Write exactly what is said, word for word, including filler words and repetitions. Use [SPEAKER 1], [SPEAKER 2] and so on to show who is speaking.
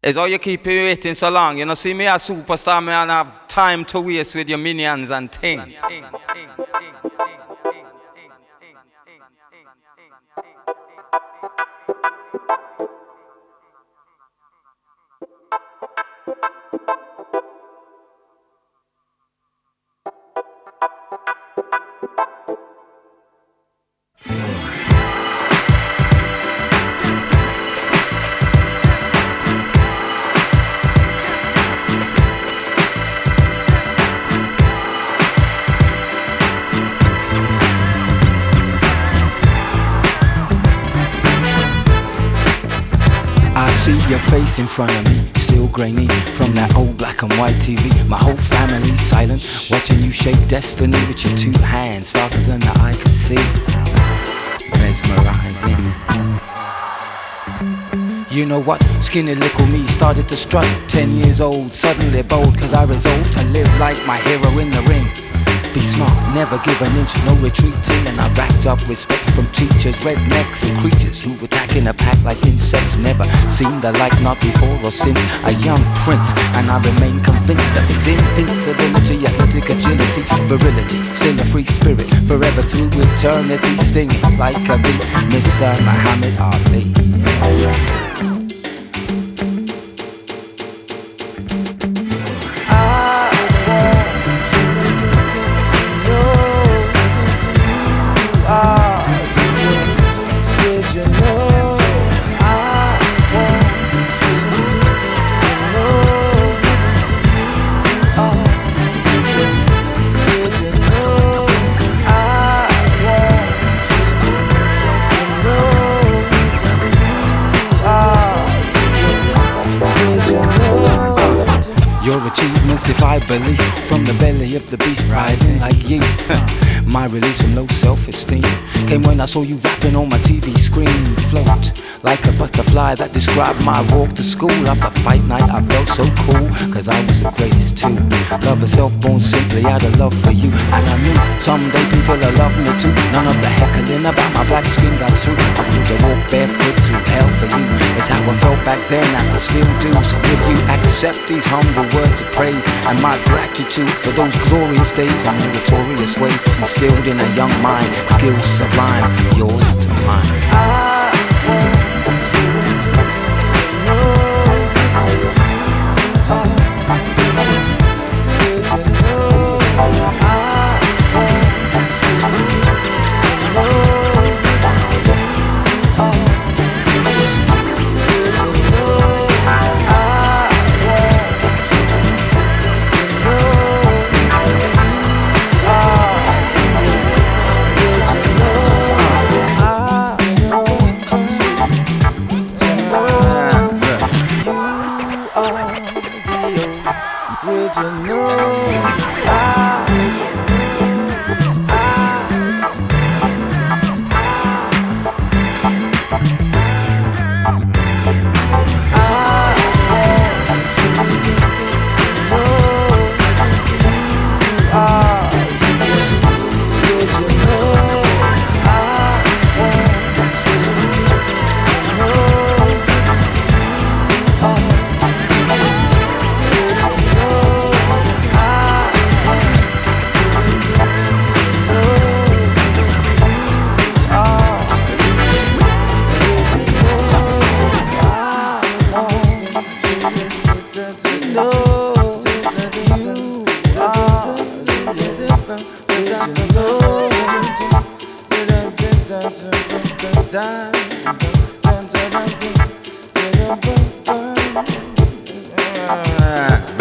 [SPEAKER 1] It's all you keep me waiting so long. You know, see me a superstar, me and have time to waste with your minions and things.
[SPEAKER 2] I see your face in front of me, still grainy from that old black and white T V. My whole family silent, watching you shape destiny with your two hands, faster than the eye can see. Mesmerizing. You know what? Skinny little me started to strut. Ten years old, suddenly bold, cause I resolved to live like my hero in the ring. Be smart, never give an inch, no retreating. And I racked up respect from teachers, rednecks and creatures who attack in a pack like insects. Never seen the like, not before or since. A young prince, and I remain convinced of his invincibility, athletic agility, virility. Still a free spirit, forever through eternity, stinging like a bee. Mister Muhammad Ali. Your achievements defy belief, from the belly of the beast rising like yeast. My release from low self-esteem came when I saw you rapping on my T V screen. Float like a butterfly that described my walk to school. After fight night I felt so cool, cause I was the greatest too. Love herself born simply out of love for you. And I knew someday people will love me too. None of the heckling about my black skin got through. I could have walked barefoot through hell for you. It's how I felt back then and I still do. So if you accept these humble words of praise and my gratitude for those glorious days and meritorious ways instilled in a young mind, skills sublime, yours to mine.
[SPEAKER 1] Time.